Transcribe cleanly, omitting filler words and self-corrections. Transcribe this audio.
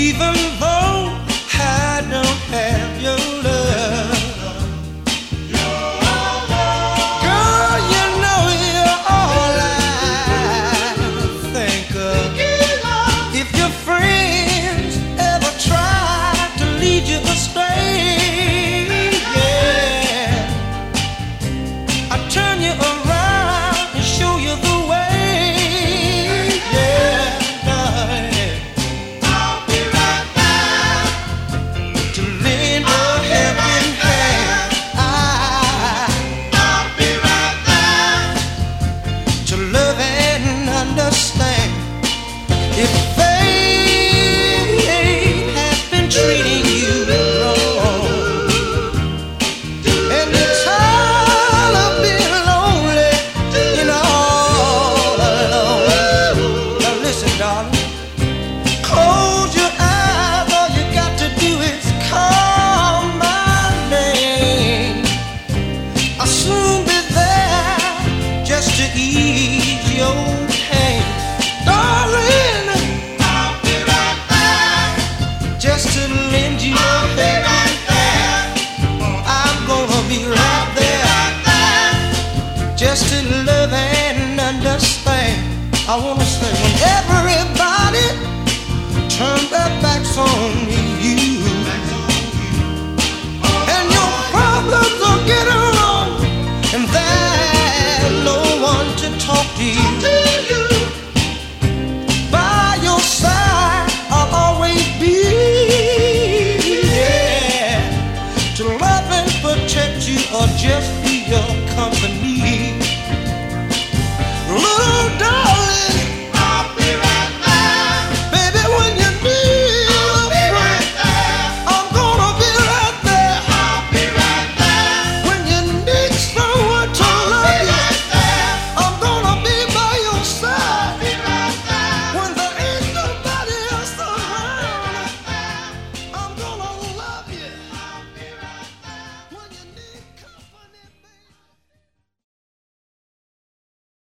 even though I don't have your love. Girl, you know you're all I think of. If your friends ever try to lead you astray, yeah, I turn you around and show you the way, yeah, darling. I'll be right back to lend a helping hand. I'll be right back to love and understand. If they have been treating you wrong, and you're tired of being lonely, you know, all alone. Now listen, darling, close your eyes. All you got to do is call my name. I'll soon be there just to ease your pain, darling. I'll be right back just to lend you a helping hand. I'm gonna be right there just to love and understand. I wanna say when everybody turn their backs on you, and your problems are getting wrong, and there's no one to talk to you. By your side I'll always be, yeah, to love and protect you or just be your company. Little darling,